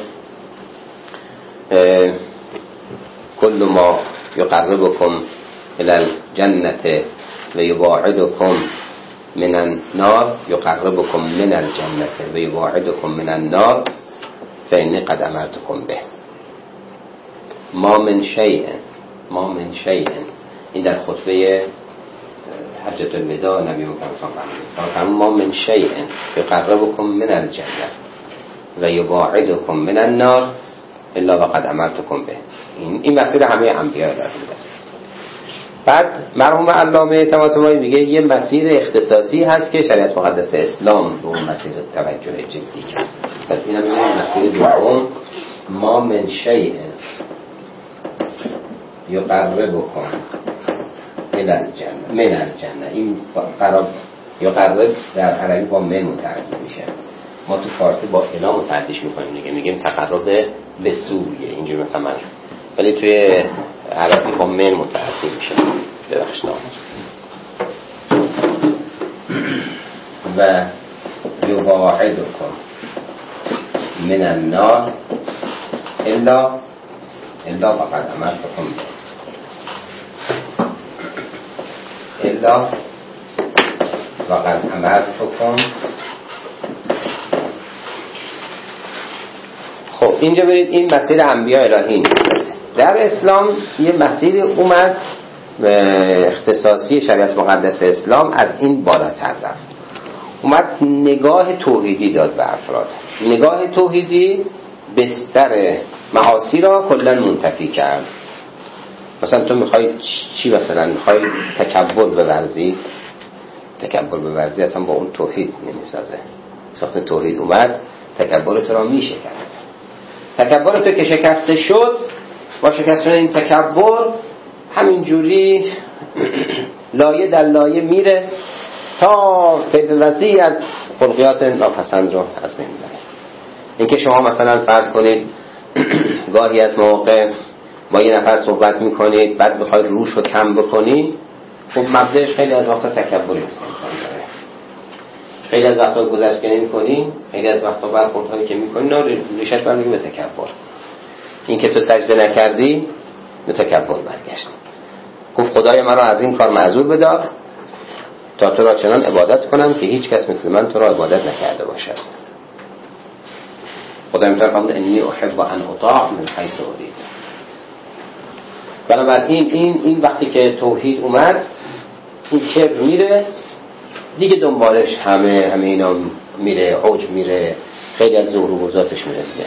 کل ما یقربکم الی الجنة و یباعدکم من النار یقربکم من الجنة و یباعدکم من النار فإنی قد امرتکم به. ما من شیء این در خطبه حجة الوداع نبی مکرم فرمود ما من شیء یقربکم من الجنة و یباعدکم من النار الا وقد امرتکم به. این مسیر همه انبیاء الهی است. بعد مرحوم علامه طماطمایی میگه یه مسیر اختصاصی هست که شریعت مقدس اسلام به اون مسیر توجه جدی کرد. پس اینا میگه مسیر دوم ما من شیء یقربکم من الجنة. این قرار یقرب در عربی با من متعدی میشه، ما تو فارسی با الا متعدیش میکنیم دیگه، میگیم تقرب به سویه اینجوری مثلا من، ولی توی عربی با من متعدی میشه. ببخشید و یباعدکم من النار الا وقد امرتکم الا وقد امرتکم. خب اینجا برید این مسیر انبیاء الهی. در اسلام یه مسیر اومد اختصاصی شریعت مقدس اسلام از این بالاتر رفت، اومد نگاه توحیدی داد به افراد. نگاه توحیدی بستر معاصی را کلا منتفی کرد. مثلا تو میخوای چی؟ مثلا میخوای تکبر بورزی اصلا با اون توحید نمیسازه. وقتی توحید اومد تکبر تو را میشکند. تکبر تو که شکسته شد، با شکستن این تکبر همینجوری لایه در لایه میره تا فیض وسیع از خلقیات ناپسند رو از بین میبره. اینکه شما مثلا فرض کنید گاهی از مواقع با یه نفر صحبت میکنید بعد بخواید روش رو کم بکنید، خب مبدأش خیلی از وقتا تکبری هست. خیلی از وقتا گذشتگی میکنید، خیلی از وقتا برخوردهایی که میکنید ریشش برمیگه به تکبر. این که تو سجده نکردی به تکبر برگشت. گفت خدای مرا از این کار معذور بدار تا تو را چنان عبادت کنم که هیچ کس مثل من تو را عبادت نکرده باشد. خدای متعال فرمود انی احب ان اطاع من حیث ارید. بنابراین این وقتی که توحید اومد این کبر میره دیگه، دنبالش همه اینا میره، عجب میره، خیلی از ظهور و بزاتش میره دیگه.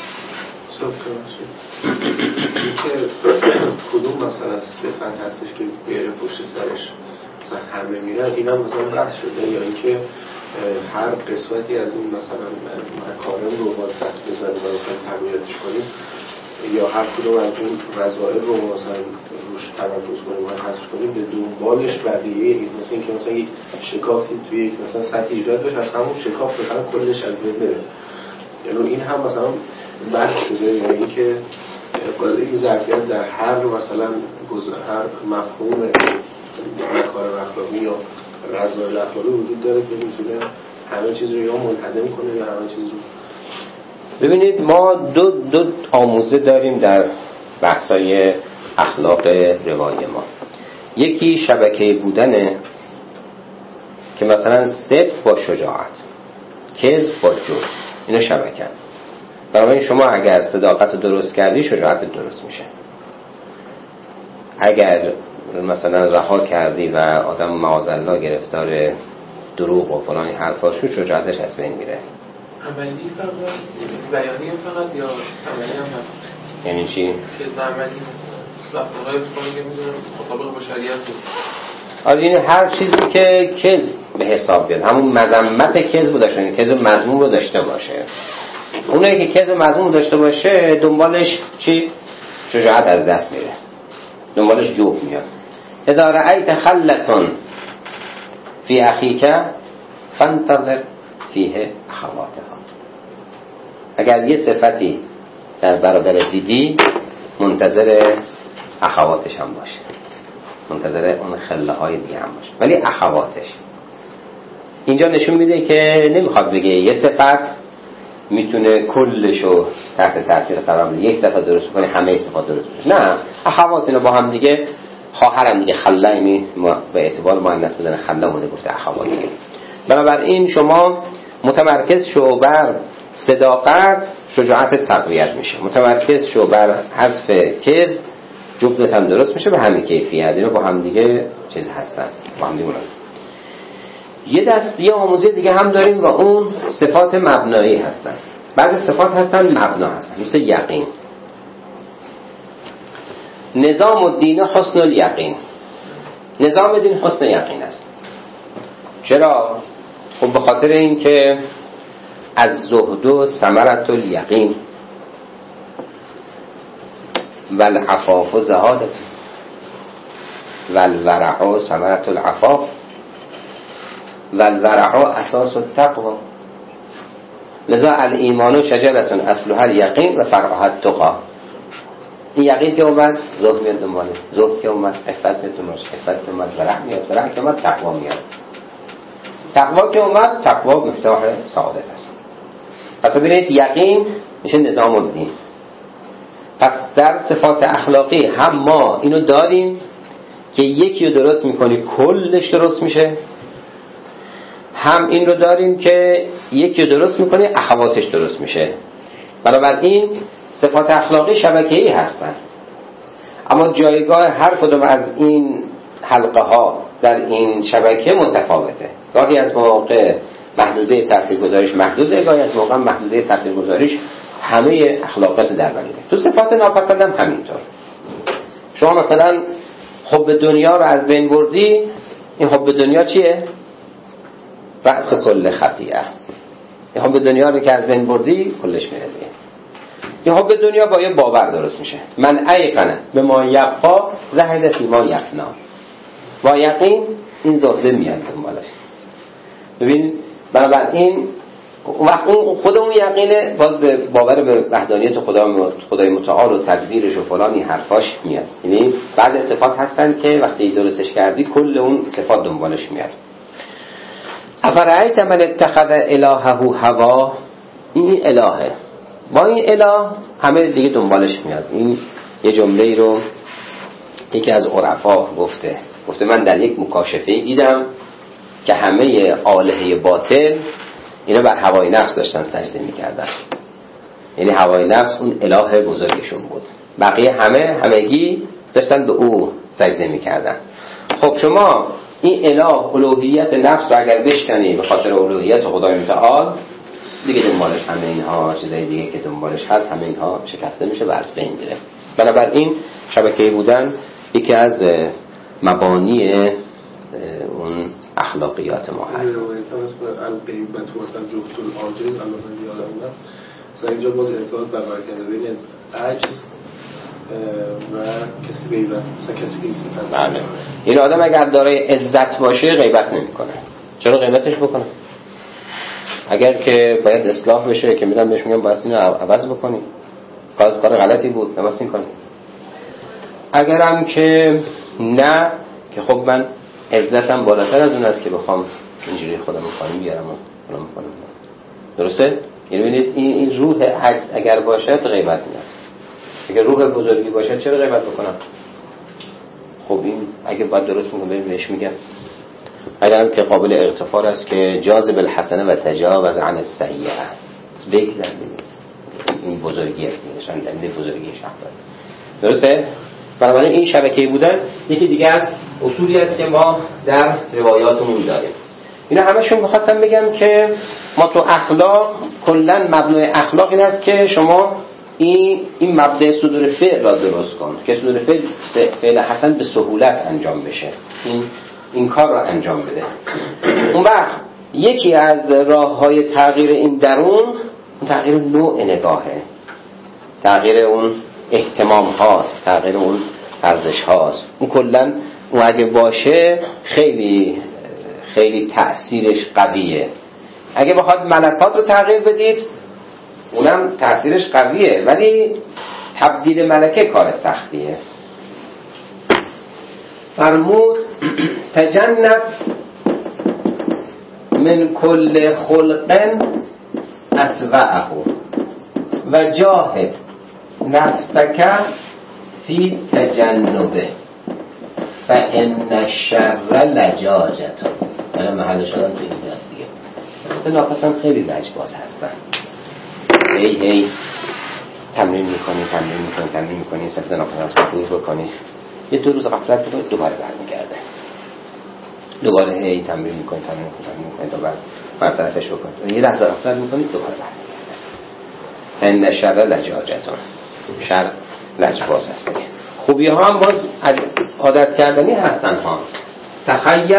کدوم مثلا صفت هستش که بیاره پشت سرش مثلا همه میرن اینا مثلا بحث شده، یا اینکه هر قسمتی از اون مثلا مکارم رو باز دست بزنیم و تقویتش کنیم یا هر کدوم از این رذائل رو مثلا روش تمرکز کنیم و حذف کنیم، به دنبالش بقیه مثلا اینکه مثلا یک شکافی توی یک مثلا سطح ایجاد بشه، از همون شکاف مثلا کلش از بین بره. یعنی این هم مثلا بحث شده، یعنی اینکه این ظرفیت در هر مثلا هر مفهوم مکارم اخلاقی یا رذائل اخلاقی وجود داره که میتونه همه چیز رو یا منهدم کنه یا همه چیز رو. ببینید ما دو آموزه داریم در بحثای اخلاق روای ما. یکی شبکه بودنه که مثلا صدق با شجاعت، کذب با جرم، اینا شبکه. بنابراین شما اگر صداقت رو درست کردی شجاعت درست میشه. اگر مثلا رها کردی و آدم معاذالله گرفتار دروغ و فلان حرفا شد، شجاعتش از بین میره. عملی فقط بیانی فقط یا عملی هم هست؟ یعنی چی؟ که عملی مثلا رفتارهای بکنیم میدونم مطابق با شریعت نیست. آره، یعنی هر چیزی که کذب به حساب بیاد، همون مذمت کذب داشته، یعنی کذب مذموم رو داشته باشه. اونایی که کذب مذموم داشته باشه دنبالش چی؟ شجاعت از دست میره، دنبالش جوک میاد. اذا رأیت خلة فی اخیک فانتظر فیه اخواتها. اگر یه صفتی در برادرت دیدی منتظر اخواتش هم باشه، منتظر اون خله های دیگه هم باشه، ولی اخواتش. اینجا نشون میده که نمیخواد بگه یه صفت میتونه کلشو تحت تاثیر قرار بده، یک صفت درست کنه همه صفات درست بشه. نه، اخوات اینا با هم دیگه خواهرم دیگه، خله می به اعتبار مؤنث بدن خله مونده گفته اخوات. بنابراین شما متمرکز شو بر صداقت، شجاعت تقویت میشه. متمرکز شو بر حذف کذب، جبلت هم درست میشه به همین کیفیت. اینا با هم دیگه چیز هستن، با هم دیگه یه آموزه دیگه هم داریم و اون صفات مبنایی هستن. بعضی صفات هستن مبنا هستن، مثل یقین. نظام الدین حسن الیقین. نظام دین حسن یقین است. چرا؟ خب به خاطر این که از زهد و ثمرة الیقین والعفاف زهادت والورع ثمرة العفاف والورع اساس التقوى. لذا الایمان شجرة اصلها الیقین و فرعها التقى. این یقین که اومد زهد میاد دنباله، زهد که اومد عفت میاد دنبالش، عفت که اومد ورع میاد، ورع که اومد تقوا میاد، تقوا که اومد تقوا مفتاح سعادت است. پس ببینید یقین میشه نظام الدین. پس در صفات اخلاقی هم ما اینو داریم که یکی رو درست میکنی کلش درست میشه، هم این رو داریم که یکی رو درست میکنی اخواتش درست میشه. بنابراین صفات اخلاقی شبکه‌ای هستن، اما جایگاه هر کدوم از این حلقه ها در این شبکه متفاوته. گاهی از مواقع محدوده تاثیرگذاریش محدوده، گاهی از موقع محدوده تاثیرگذاریش همه اخلاقات در بر میره. تو صفات ناپسند هم همینطور. شما مثلا حب دنیا رو از بین بردی، این حب دنیا چیه؟ رأس کل خطیئه. این حب دنیا رو که از بین بردی کلش میره دیگه. این حب دنیا با یه باور درست میشه. من ایقنه به ما یبقا زهد فی ما یفنا. با یقین این زهده میاد دنبالش. ببین بنابراین خود اون یقینه باز به باور به وحدانیت خدای متعال و تدبیرش و فلانی حرفاش میاد. یعنی بعضی صفات هستن که وقتی درستش کردی کل اون صفات دنبالش میاد. افرأیت من اتخذ الهه هوا. این الهه، با این اله همه دیگه دنبالش میاد. این یه جمله رو یکی از عرفا گفته من در یک مکاشفه دیدم که همه آلهه باطل اینا بر هوای نفس داشتن سجده میکردن. یعنی هوای نفس اون اله بزرگشون بود، بقیه همگی داشتن به او سجده میکردن. خب شما این اله الوهیت نفس رو اگر بشکنی به خاطر الوهیت خدای متعال، دیگه دنبالش همه اینها چیزای دیگه که دنبالش هست همه اینها شکسته میشه و از بین میره. بنابراین شبکه‌ای بودن یکی از مبانی اون اخلاقیات ما هست. الغیبت و مثلا جفت العاجز الان یادم اومد، مثلا اینجا باز ارتباط برقرار کرده بین عجز و کسی که غیبت مثلا کسی که صفت. بله این آدم اگر دارای عزت باشه غیبت نمیکنه. چرا غیبتش بکنه؟ اگر که باید اصلاح بشه که میرم بهش میگم باید اینو عوض بکنی، کار غلطی بود نباید این کنی. اگرم که نه که خب من عزتم بالاتر از اون است که بخوام اینجوری خودم پایین بیارم و فلان کنم. درسته؟ یعنی ببینید این روح عجز اگر باشد غیبت میاد. اگر روح بزرگی باشد چرا غیبت بکنم؟ خب این اگه باید درست میگم بهش میگم. اگرم که قابل اغتفار است که جاذب الحسنه و تجاوز عن السیئه بگذر این بزرگی است، نشان دهنده بزرگی شخص. درسته؟ بنابراین این شبکه‌ای بودن یکی دیگه از اصولی است که ما در روایاتمون داریم. اینا همشون می‌خواستم بگم که ما تو اخلاق کلاً مبنای اخلاق این است که شما این مبدأ صدور فعل را درست کن که صدور فعل حسن به سهولت انجام بشه. این کار را انجام بده. اون وقت یکی از راه‌های تغییر این درون تغییر نوع نگاهه، تغییر اون اهتمام هاست، تغییر اون ارزش هاست. اون کلاً اون اگه باشه خیلی خیلی تأثیرش قویه. اگه بخواد ملکات رو تغییر بدید اونم تأثیرش قویه، ولی تبدیل ملکه کار سختیه. فرمود تجنب من کل خلق اسوأه و جاهد نفسک فی تجنبه فان الشر لجاجة. من محل شدم تو این دست دیگه مثل ناپسم خیلی لجباز هستن. هی تمرین میکنی سفت ناپسم رو بکنی، یه 2 روز غفلت کنید دوباره برمیگرده، دوباره هی تمرین میکنی دوباره برطرفش بکنید، یه لحظه غفلت میکنید دوباره برمیگرده. ان شر لجاجة، شر لجباز هست. خوبی ها هم باز عادت کردنی هستن ها. تخیر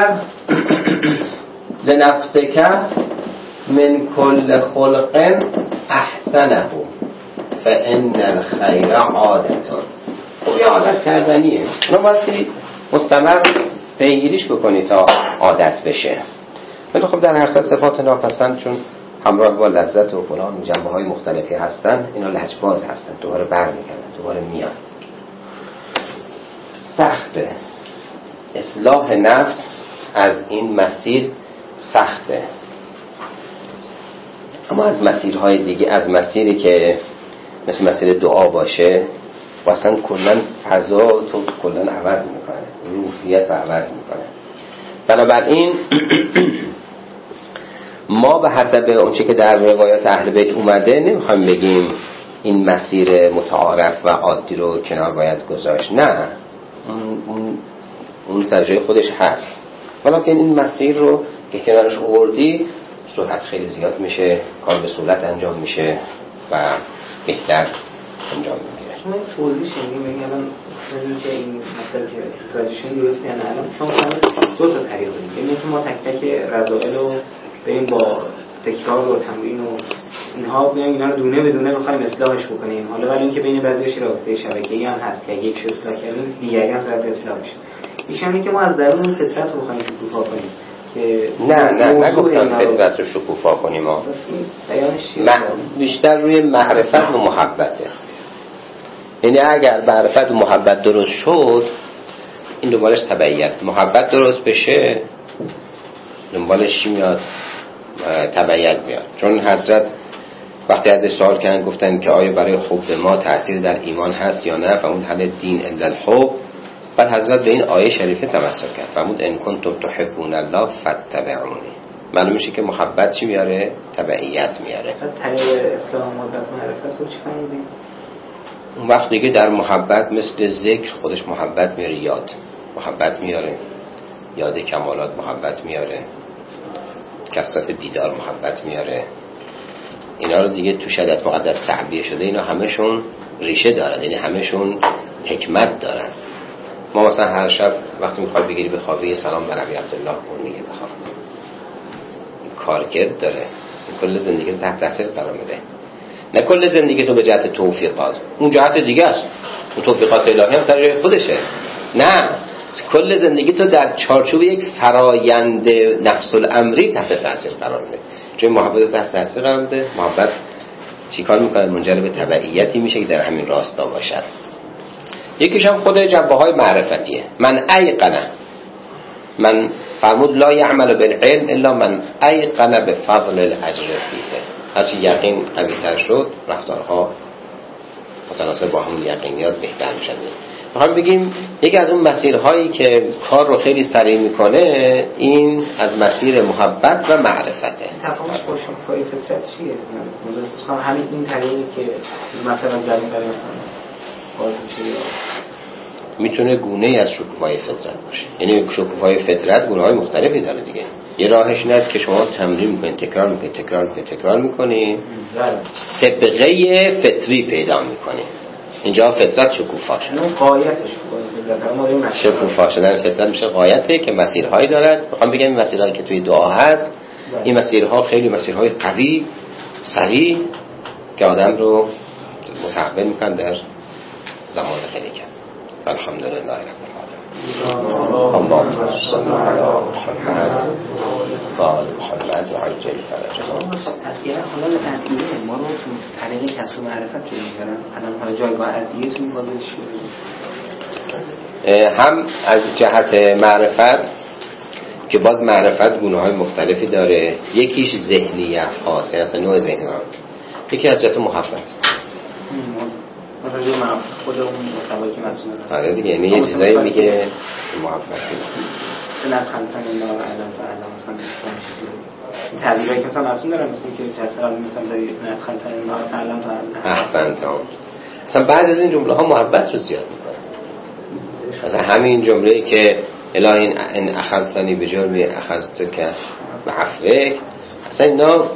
لنفسک من کل خلق احسنه فان الخیر عادة. خوبی عادت کردنیه، اونو باید مستمر پیگیریش بکنی تا عادت بشه. ولی خب در هر صفات ناپسند چون همراه با لذت و فلان جنبه های مختلفی هستن اینا لجباز هستن، دوباره برمیگردن، دوباره میان. سخته اصلاح نفس از این مسیر، سخته. اما از مسیرهای دیگه، از مسیری که مثل مسیر دعا باشه و اصلا کلن فضا تو کلن عوض میکنه، روحیت رو عوض میکنه. بنابراین ما به حسب اونچه که در روایات اهل بیت اومده نمیخوایم بگیم این مسیر متعارف و عادی رو کنار باید گذاشت، نه، اون سر جای خودش هست، ولیکن این مسیر رو که کنارش آوردی سرعت خیلی زیاد میشه، کار به سهولت انجام میشه و بهتر انجام میگیره. شما توضیح شنیدیم الان که این مثلا که تراجیشن درسته نه، الان شما 2 تا طریق داریم، یعنی که ما تک تک رذائل رو بریم با تکرار و تمرین و اینها بیایم اینا رو دونه به دونه بخوایم اصلاحش بکنیم. حالا ولی اینکه بین بعضیش رابطه شبکه‌ای هم هست که یک شو اصلاح کردیم دیگری هم باید اصلاح بشه. میشه که ما از درون فطرت رو بخوایم شکوفا کنیم که نه نگفتم فطرت رو شکوفا کنیم، ما بیشتر روی معرفت و محبته. یعنی اگر معرفت و محبت درست شد این دنبالش تبعیت، محبت درست بشه دنبالش چی میاد؟ تبعیت میاد. چون حضرت وقتی ازش سوال کردن گفتن که آیا برای حب ما تأثیر در ایمان هست یا نه، فرمود هل دین الا الحب. بعد حضرت به این آیه شریفه تمسک کرد، فرمود ان کنتم تحبون الله فاتبعونی. معلوم میشه که محبت چی میاره؟ تبعیت میاره. طریق اسلام محبت معرفت رو چی فهمیدیم؟ اون وقت دیگه در محبت مثل ذکر خودش محبت میاره، یاد محبت میاره، یاد کمالات محبت میاره، کثرت دیدار محبت میاره. اینا رو دیگه تو شریعت مقدس تعبیه شده، اینا همشون ریشه دارن، یعنی همشون حکمت دارن. ما مثلا هر شب وقتی میخوای بگیری بخوابی سلام بر ابی عبدالله اون میگه بخواب، این کارکرد داره، این کل زندگی رو تحت تاثیر قرار میده. نه کل زندگی تو به جهت توفیقات، اون جهت دیگه است. اون توفیقات الهی هم سر جای خودشه. نه، کل زندگی تو در چارچوب یک فرایند نفس الامری تحت تاثیر قرار بده. چون محبت تحت تاثیر قرار بده، محبت چیکار میکنه؟ منجر به تبعیتی میشه که در همین راستا باشد. یکیش هم خود جنبه‌های معرفتیه. من ایقنه، من فرمود لا یعمل بالعلم الا من ایقن بفضل الاجر فیه. هرچی یقین قوی‌تر شد رفتارها متناسب با همون یقینیات بهتر میشن. میخوام بگیم یکی از اون مسیرهایی که کار رو خیلی سریع میکنه این از مسیر محبت و معرفته. تفاوتش با شکوفای فطرت چیه؟ من همین این طریقی که مثلا در این برای مثلا باز میشه یا میتونه گونه ای از شکوفای فطرت باشه. یعنی شکوفای فطرت گونه های مختلفی داره دیگه. یه راهش این است که شما تمرین میکنید، تکرار میکنید سابقه فطری پیدا میکنید. اینجا فطرت شکوفا شد. اون قایتش شکوفا شدن فطرت میشه قایته که مسیرهایی دارد. میخوام بگم این مسیرهایی که توی دعا هست این مسیرها خیلی مسیرهای قوی سریع که آدم رو متحول میکنن در زمان خیلی کم. الحمدلله رب العالمین. اللهم صل علی محمد و آل محمد و عجل فرجهم. تذکیه حالا ادعیه ما رو تو طریق کسب معرفت جلو میبرن. الان حالا جایگاه ادعیه تو این واضح شده. هم از جهت معرفت که باز معرفت گونه های مختلفی داره. یکیش ذهنیت هاست، یعنی اصلا نوع ذهنی ها. یکی از جهت محبت مثلا یه خودمون مطابقی که مسئول داره. آره دیگه، یعنی یه چیزایی میگه محبتی نه خلطان الله و علم فعلا مثلا این تعبیرهایی که مثلا مسئول دارم مثل که تصویر مثلا داری نه خلطان الله و علم فعلا. احسنت. مثلا بعد از این جمله ها محبت رو زیاد میکنه. مثلا همین جمله‌ای که الهی ان اخذتنی بجرمی اخذتک بعفوک، مثلا اینا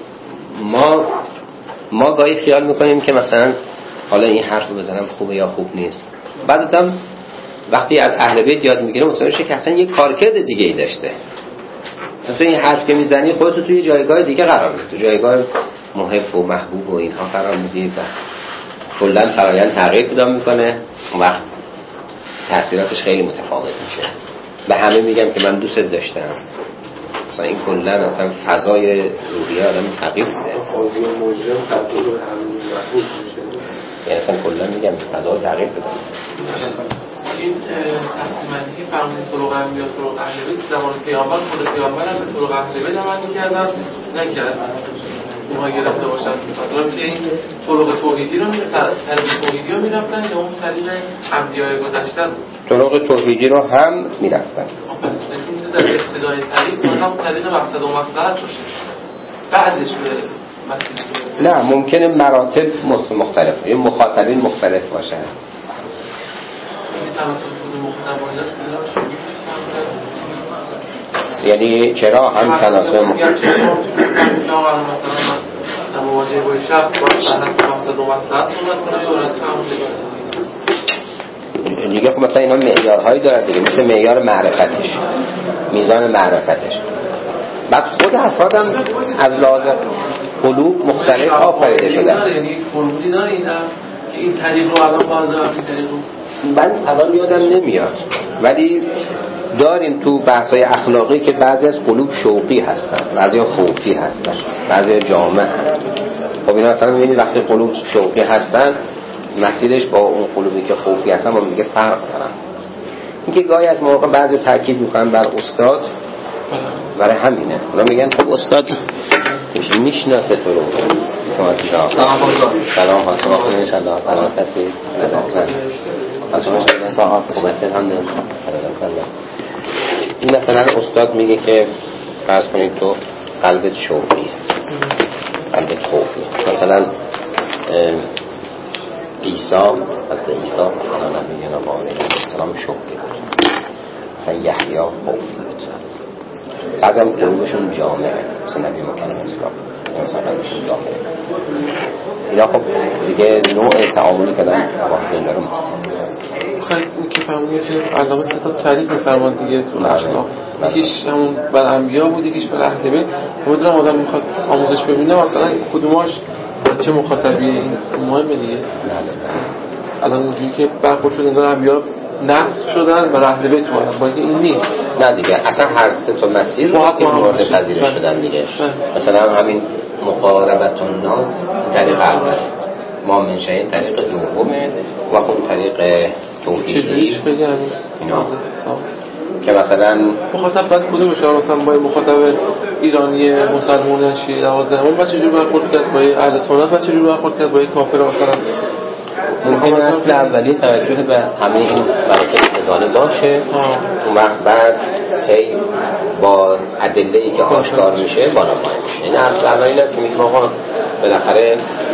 ما گاهی خیال میکنیم که مثلا حالا این حرف رو بزنم خوبه یا خوب نیست. بعدم وقتی از اهل بیت یاد میگیره متوجه میشه که اصلا یه کارکرد دیگه ای داشته. مثلا تو این حرف که میزنی خودت توی جایگاه دیگه قرار میدی، تو جایگاه محب و محبوب و اینها قرار میدی و کلا فرآیند تغییر پیدا میکنه. اون وقت تأثیراتش خیلی متفاوت میشه. به همه میگم که من دوست داشتم، مثلا این کلا اصلا فضای روحی آدم تغییر میده. قاضی و مجرم تبدیل به همین محبوب میشه. یعنی اصلا کلا میگم فضای تغییر پیدا این تقسیماتی که فرمودید طرق انبیا طرق اهل بیت زمان پیامبر خود پیامبر هم به طرق اهل بیت عمل می‌کردن نکرد اونها گرفته باشن. مثلا که این طرق توحیدی رو طریق توحیدی رو میرفتن یا اون طریق انبیاء گذشته طرق توحیدی رو هم میرفتن. پس نشون میده در ابتدای طریق هم طریق مقصد و مصلحت باشه. بعدش به نه ممکنه مراتب مختلف، یه مخاطبین مختلف باشن. یعنی چرا هم تناسب مختلف دیگه. خب مثلا اینا معیارهایی دارن دیگه، مثل معیار معرفتش، میزان معرفتش. بعد خود افراد هم از لحاظ قلوب مختلف آفریده شدن. یعنی فرمولی داره که این طریق رو الان باید این طریق رو من الان یادم نمیاد، ولی داریم تو بحث‌های اخلاقی که بعضی از قلوب شوقی هستن، بعضی خوفی هستن، بعضی جامع هستن. خب اینا مثلا می‌بینید وقتی قلوب شوقی هستن مسیرش با اون قلوبی که خوفی هستن با میگه فرق دارن. اینکه گاهی از مواقع بعضی تاکید می‌کنن بر استاد، برای همینه اونا میگن خب استاد میشناسه تو رو. سلام حاصل آخر انشالله سلام کسی این مثلا استاد میگه که فرض کنید تو قلبت شوقیه، قلبت خوفیه. مثلا عیسی از عیسی مثلا میگه نبی علیه السلام شوقی بود، مثلا یحیی خوفی بود. بعضی هم قلوبشون جامعه، مثلا نبی مکرم اسلام مثلا قلبشون جامعه. اینا خب دیگه نوع تعاملی کردن با زنده رو خیلی این که فهمونی که علامه ستا تعریف میفرمان دیگه تو اخلاق، یکیش همون بر انبیا بود، یکیش بر اهل بیت. میدونم آدم میخواد آموزش ببینه مثلا کدوماش چه مخاطبیه این مهمه دیگه. الان اینجوری که برخورد شده انگار انبیا نسخ شدن و اهل بیت اومدن، با اینکه این نیست. نه دیگه اصلا هر سه تا مسیر که مورد پذیرش شدن دیگه. مثلا همین مقاربت الناس طریق اول، ما منشأ طریق دومه و اون طریق توحیدی اینا که مثلا مخاطب باید کدوم بشه؟ مثلا با مخاطب ایرانی مسلمان شیعه نوازدهمون با چجوری برخورد کرد، با اهل سنت با چجوری برخورد کرد، با کافر مثلا ممکنه اصل اولی توجه به همه این مراتب سگانه باشه. اون وقت بعد هی با ادله‌ای که آشکار میشه بالا پایین میشه. این اصل اولی است که میگم آقا بالاخره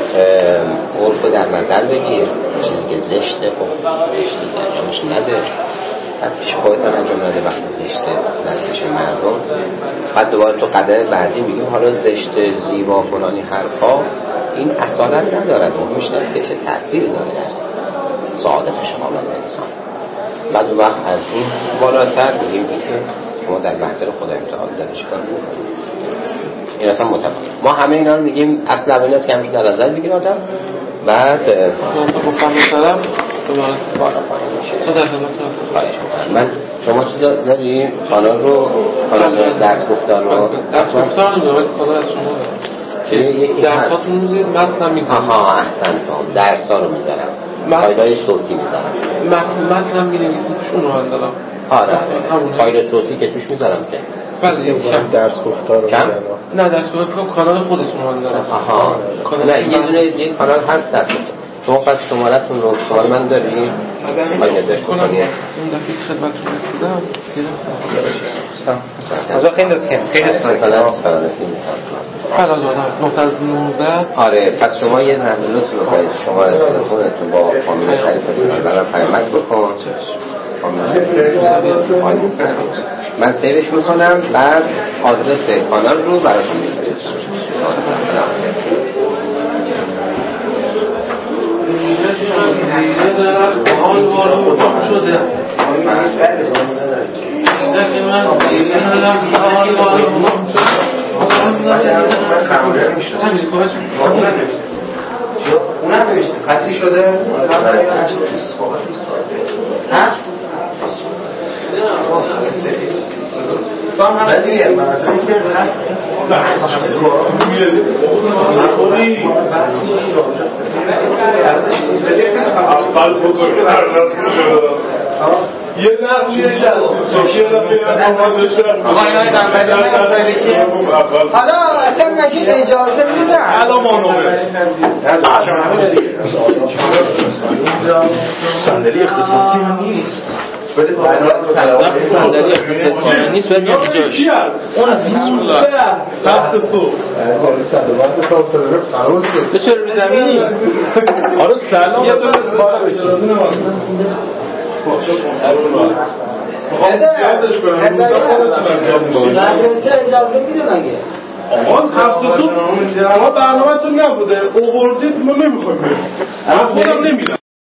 عرف در نظر بگیر، چیزی که زشته خب زشتی انجامش نده، بعد پیش خودت هم انجام نده وقتی زشته نتیش مردم. بعد دوباره تو قدم بعدی میگیم حالا زشته زیبا فلانی حرفا این اصالت ندارد، مهمش نیست که چه تأثیری داره سعادت شمالت انسان. بعد اون وقت از این بالاتر میگیم که شما در محضر خدای متعال داری چیکار میکنید. این اصلا متفاوت. ما همه اینا رو میگیم اصل اولی است که همیشه در نظر بگیر آدم، بعد مفهوم طرف بالا پایین میشه. من شما چیز داری کانال رو درس گفتار رو درس گفتار نمیدونم کانال از شما که یکی درساتون میذارید متن میذارید. آها احسنتم، درسا رو میذارم، فایلای صوتی میذارم، متن هم مینویسید توش اونو حال دارم. آره فایل صوتی که توش میذارم که بله کم درس گفتار رو کم؟ نه درس گفتار کانال خودتون حال دارم. آها نه یه دونه یک کانال هست درس گفتار. شما پس شمارتون رو شماره من داری؟ خواهی نداشت کنم اون دفعه خدمتتون رسیدم گرفتم. از خیلی دست کم خیلی سرانسی فقط دادم 919. آره پس شما یه زمینوتون رو باید شما تلفنتون با فامیل شریفتون رو برام پیامک بکن. من سیرش میکنم بعد آدرس کانال رو براتون میفرستم. قطعی شده؟ یه نقلیه حالا اصلا نگید اجازه میدن صندلی اختصاصی نیست صندلی اختصاصی نیست ولی جاش هفت صبح تو چرا رو زمینی؟ آره سلام یه طور بالا بشید مدرسه اجازه میده مگه؟ آقا هفت صبح شما برنامه تون نبوده اووردید ما نمیخوایم بریم من خودم نمیرم